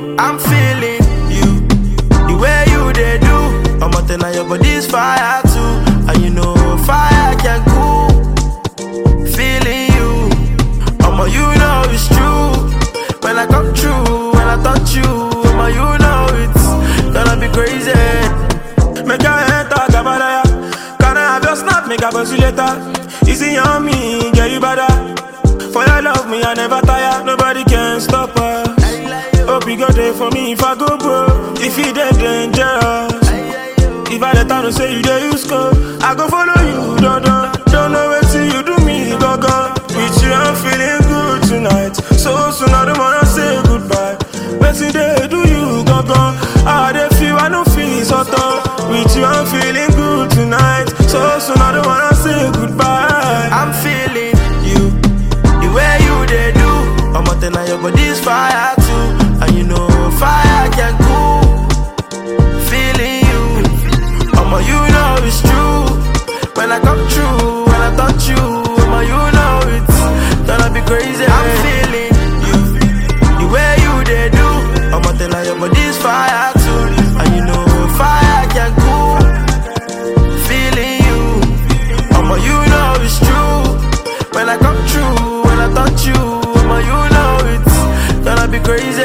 I'm feeling you, the way you they do. I'm out there now, your body's fire too, and you know fire can cool. Feeling you, you know it's true. When I come true, when I touch you, you know it's gonna be crazy. Make your head talk about it. Can I have your snap, make a buzz you later. Easy on me, get you better. For your love, me I never tire. Nobody can stop us. Hope you got there for me if I go bro. If you dead dangerous. If I let her say you there, you score. I go follow you, don't know what you do me, go. With you, I'm feeling good tonight. So soon, I don't wanna say goodbye. But today, do you go? How they feel, I don't feel so tough. With you, I'm feeling good tonight. So soon, I don't wanna say goodbye. I'm feeling you, the way you they do. I'm out there now, your body's fire too, and you know fire can cool. Feeling you, you know it's true. When I come true, when I touch you, you know it's gonna be crazy. I'm feeling you, the way you they do. I'm out there now, your body's fire too, and you know fire can cool. Feeling you, you know it's true. When I come true, when I touch you, you know it's gonna be crazy.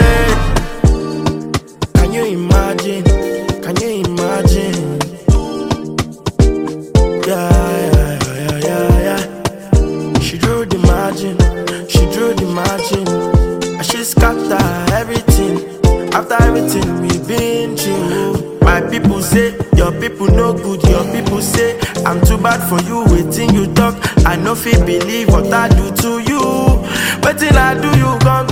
Can you imagine? Can you imagine? Yeah. She drew the margin, and she scatter everything. After everything we've been through, my people say your people no good. Your people say I'm too bad for you. Waiting you talk, I no fit believe what I do to you. Waiting I do you gone